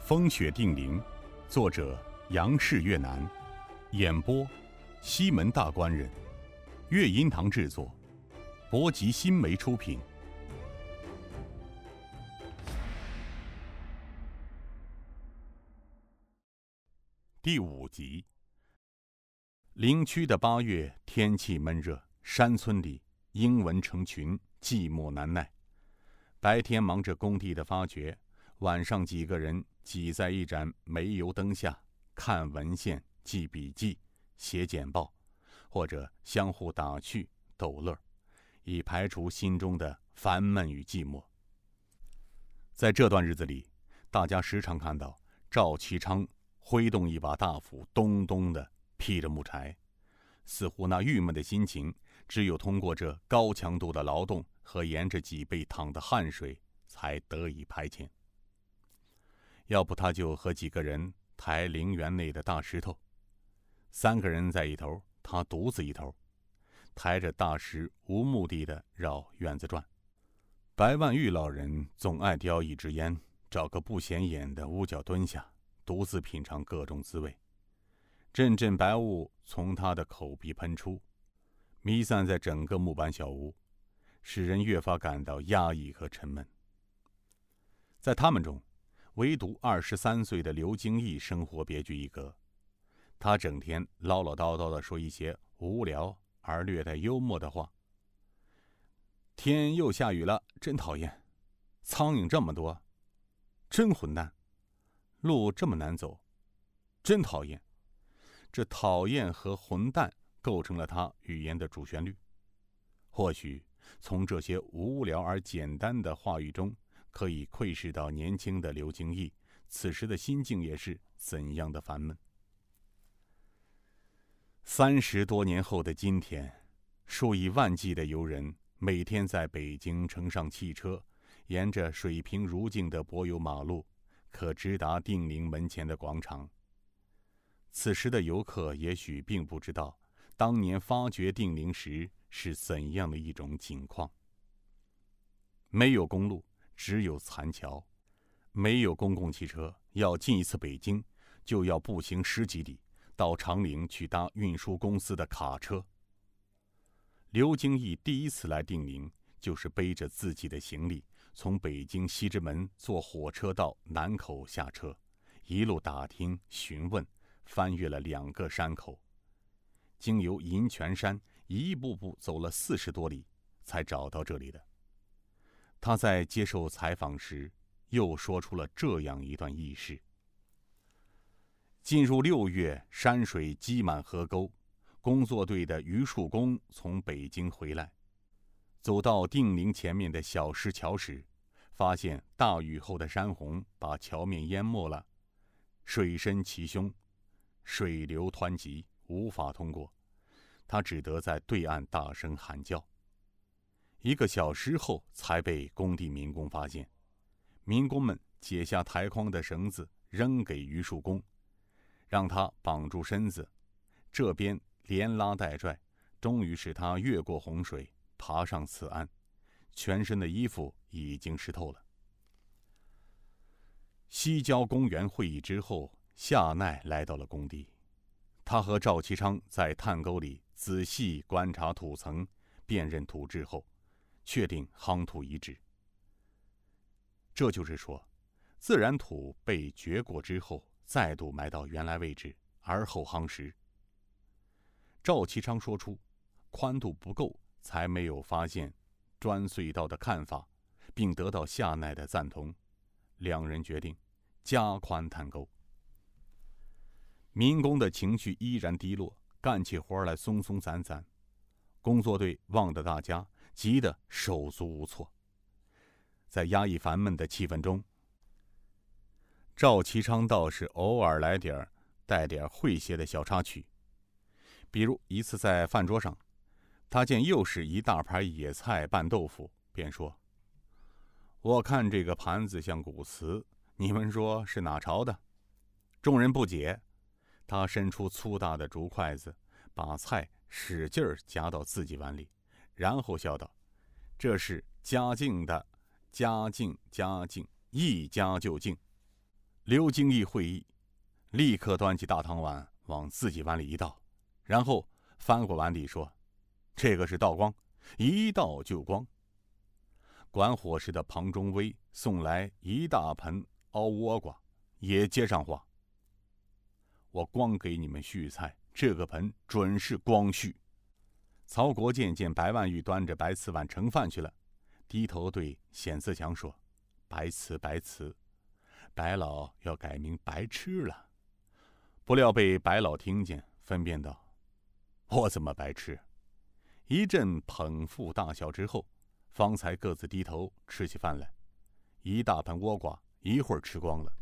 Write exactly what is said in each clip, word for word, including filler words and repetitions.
风雪定陵，作者杨氏越南，演播西门大官人，乐音堂制作，博吉新媒出品。第五集。林区的八月，天气闷热，山村里鹰蚊成群，寂寞难耐。白天忙着工地的发掘，晚上几个人挤在一盏煤油灯下，看文献、记笔记、写简报，或者相互打趣逗乐，以排除心中的烦闷与寂寞。在这段日子里，大家时常看到赵其昌挥动一把大斧，咚咚地劈着木柴，似乎那郁闷的心情只有通过这高强度的劳动和沿着脊背淌的汗水才得以排遣。要不他就和几个人抬陵园内的大石头，三个人在一头，他独自一头，抬着大石无目的地绕院子转。白万玉老人总爱叼一支烟，找个不显眼的屋角蹲下，独自品尝各种滋味。阵阵白雾从他的口鼻喷出，弥散在整个木板小屋，使人越发感到压抑和沉闷。在他们中，唯独二十三岁的刘京义生活别具一格。他整天唠唠叨叨地说一些无聊而略带幽默的话。天又下雨了，真讨厌！苍蝇这么多，真混蛋！路这么难走，真讨厌！这讨厌和混蛋构成了他语言的主旋律。或许从这些无聊而简单的话语中，可以窥视到年轻的刘京义此时的心境也是怎样的烦闷。三十多年后的今天，数以万计的游人每天在北京乘上汽车，沿着水平如镜的柏油马路，可直达定陵门前的广场。此时的游客也许并不知道，当年发掘定陵时是怎样的一种景况。没有公路，只有残桥；没有公共汽车，要进一次北京，就要步行十几里，到长陵去搭运输公司的卡车。刘京义第一次来定陵，就是背着自己的行李，从北京西直门坐火车到南口下车，一路打听询问，翻越了两个山口，经由银泉山一步步走了四十多里，才找到这里的。他在接受采访时又说出了这样一段轶事。进入六月，山水积满河沟，工作队的榆树工从北京回来，走到定陵前面的小石桥时，发现大雨后的山洪把桥面淹没了，水深其胸，水流湍急，无法通过。他只得在对岸大声喊叫。一个小时后才被工地民工发现，民工们解下抬筐的绳子扔给榆树工，让他绑住身子，这边连拉带拽，终于使他越过洪水，爬上此岸，全身的衣服已经湿透了。西郊公园会议之后，夏奈来到了工地，他和赵其昌在探沟里仔细观察土层，辨认土质后，确定夯土遗址。这就是说，自然土被掘过之后，再度埋到原来位置，而后夯实。赵其昌说出宽度不够才没有发现砖隧道的看法，并得到夏奈的赞同，两人决定加宽探沟。民工的情绪依然低落，干起活来松松散散，工作队望着大家，急得手足无措。在压抑烦闷的气氛中，赵其昌倒是偶尔来点带点诙谐的小插曲。比如一次在饭桌上，他见又是一大盘野菜拌豆腐，便说：“我看这个盘子像古瓷，你们说是哪朝的？”众人不解，他伸出粗大的竹筷子，把菜使劲儿夹到自己碗里，然后笑道：“这是嘉靖的，嘉靖嘉靖，一夹就净。” 刘京义会意，立刻端起大汤碗往自己碗里一倒，然后翻过碗底说：“这个是倒光，一倒就光。”管伙食的庞中威送来一大盆熬倭瓜，也接上话：“我光给你们续菜，这个盆准是光续。”曹国建见白万玉端着白瓷碗盛饭去了，低头对显自强说：“白瓷白瓷，白老要改名白痴了。”不料被白老听见，分辨道：“我怎么白痴？”一阵捧腹大笑之后，方才各自低头吃起饭来。一大盆倭瓜一会儿吃光了。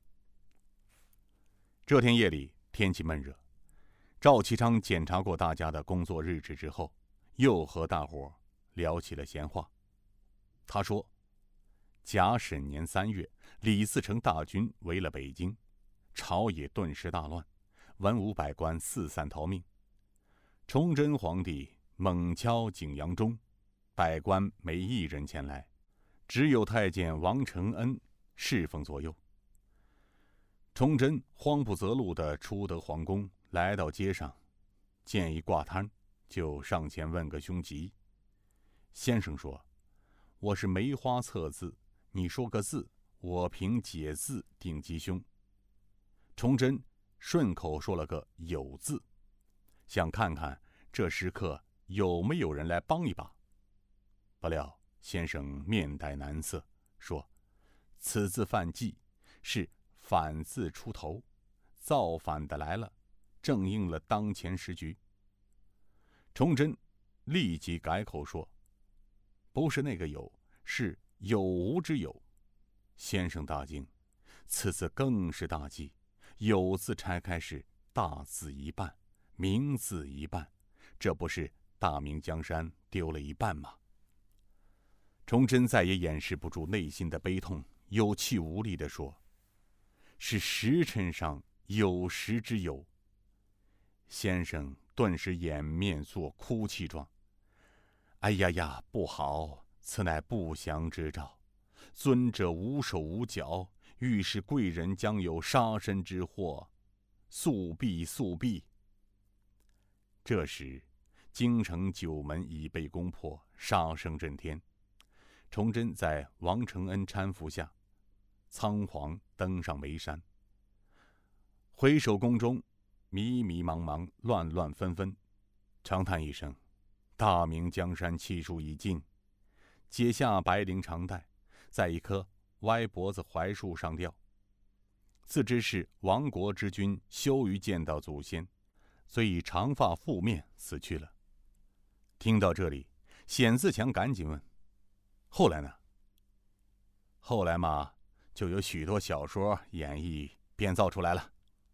这天夜里天气闷热，赵其昌检查过大家的工作日志之后，又和大伙聊起了闲话。他说：“甲申年三月，李自成大军围了北京，朝野顿时大乱，文武百官四散逃命。崇祯皇帝猛敲景阳钟，百官没一人前来，只有太监王承恩侍奉左右。崇祯慌不择路地出得皇宫，来到街上，见一挂摊，就上前问个凶吉。先生说：“我是梅花测字，你说个字，我凭解字定吉凶。”崇祯顺口说了个有字，想看看这时刻有没有人来帮一把。不料先生面带难色，说：“此字犯忌，是反字出头，造反的来了，正应了当前时局。”崇祯立即改口说：“不是那个有，是有无之有。”先生大惊，此字更是大忌，有字拆开是大字一半，明字一半，这不是大明江山丢了一半吗？崇祯再也掩饰不住内心的悲痛，有气无力地说：“是时辰上有时之有。”先生顿时掩面作哭泣状：“哎呀呀，不好！此乃不祥之兆。尊者无手无脚，预示贵人将有杀身之祸，速避速避。”这时，京城九门已被攻破，杀声震天。崇祯在王承恩搀扶下，仓皇登上眉山。回首宫中，迷迷茫茫，乱乱纷纷，长叹一声：“大明江山气数已尽。”解下白绫长带，在一棵歪脖子槐树上吊，自知是亡国之君羞于见到祖先，遂以长发覆面死去了。听到这里，显自强赶紧问：“后来呢？”“后来嘛，就有许多小说演绎编造出来了。”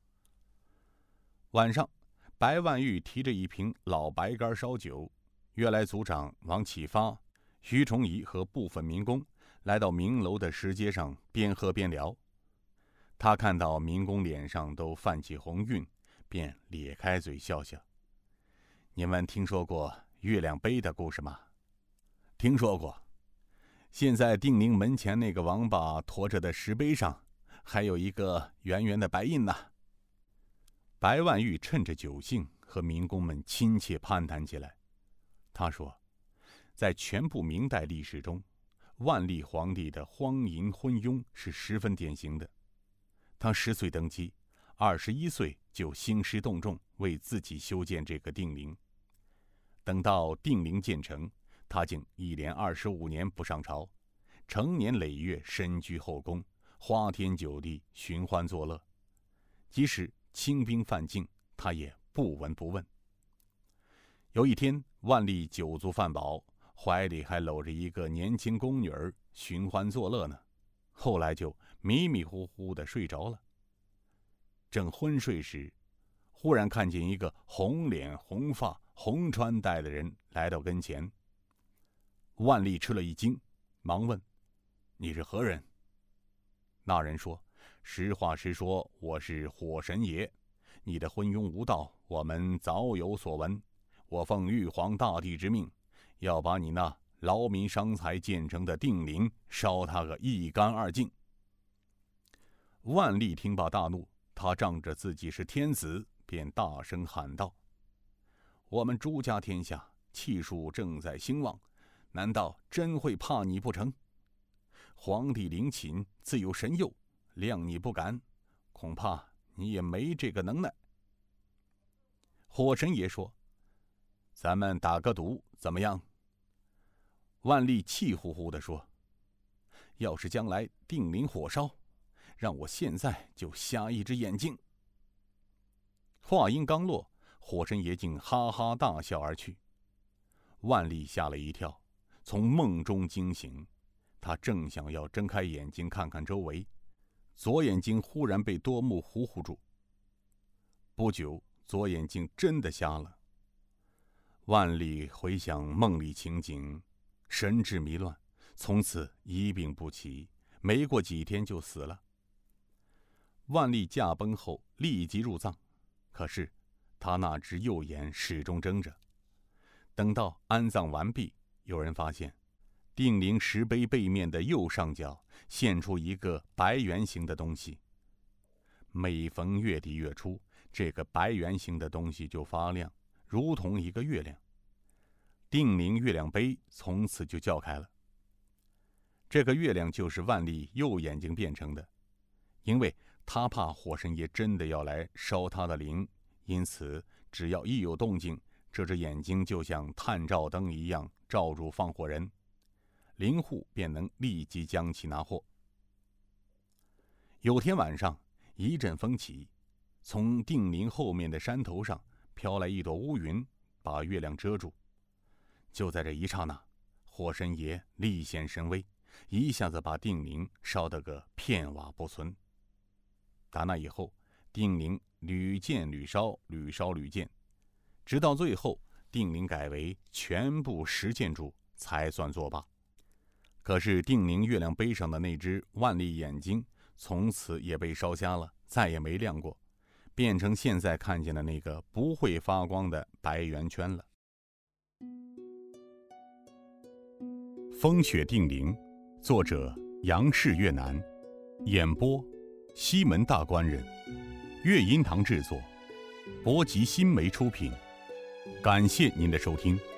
晚上，白万玉提着一瓶老白干烧酒，约来族长王启发、徐崇仪和部分民工来到明楼的石阶上，边喝边聊。他看到民工脸上都泛起红晕，便咧开嘴笑笑：“你们听说过月亮杯的故事吗？”“听说过。现在定陵门前那个王八驮着的石碑上，还有一个圆圆的白印呢。”白万玉趁着酒兴，和民工们亲切攀谈起来。他说，在全部明代历史中，万历皇帝的荒淫昏庸是十分典型的。他十岁登基，二十一岁就兴师动众，为自己修建这个定陵。等到定陵建成，他竟一连二十五年不上朝，成年累月身居后宫，花天酒地，寻欢作乐。即使清兵犯境，他也不闻不问。有一天，万历酒足饭饱，怀里还搂着一个年轻宫女儿，寻欢作乐呢。后来就迷迷糊糊地睡着了。正昏睡时，忽然看见一个红脸红发红穿戴的人来到跟前。万历吃了一惊，忙问：“你是何人？”那人说：“实话实说，我是火神爷。你的昏庸无道，我们早有所闻。我奉玉皇大帝之命，要把你那劳民伤财建成的定陵烧他个一干二净。” 万历听罢大怒，他仗着自己是天子，便大声喊道：“我们朱家天下气数正在兴旺，难道真会怕你不成？皇帝陵寝自有神佑，谅你不敢，恐怕你也没这个能耐。”火神爷说：“咱们打个赌，怎么样？”万历气呼呼地说：“要是将来定陵火烧，让我现在就瞎一只眼睛。”话音刚落，火神爷竟哈哈大笑而去。万历吓了一跳，从梦中惊醒，他正想要睁开眼睛看看周围，左眼睛忽然被多幕糊糊住。不久，左眼睛真的瞎了。万历回想梦里情景，神志迷乱，从此一病不起，没过几天就死了。万历驾崩后立即入葬，可是他那只右眼始终睁着。等到安葬完毕，有人发现定陵石碑背面的右上角现出一个白圆形的东西。每逢月底月初，这个白圆形的东西就发亮，如同一个月亮。定陵月亮碑从此就叫开了。这个月亮就是万历右眼睛变成的，因为他怕火神爷真的要来烧他的陵，因此只要一有动静，这只眼睛就像探照灯一样照住放火人，陵户便能立即将其拿获。有天晚上，一阵风起，从定陵后面的山头上飘来一朵乌云，把月亮遮住。就在这一刹那，火神爷立显神威，一下子把定陵烧得个片瓦不存。打那以后，定陵屡建屡烧，屡烧屡建，直到最后定陵改为全部石建筑才算作罢。可是定陵月亮碑上的那只万历眼睛从此也被烧瞎了，再也没亮过，变成现在看见的那个不会发光的白圆圈了。风雪定陵，作者杨氏越南，演播西门大官人，乐音堂制作，博吉新媒出品。感谢您的收听。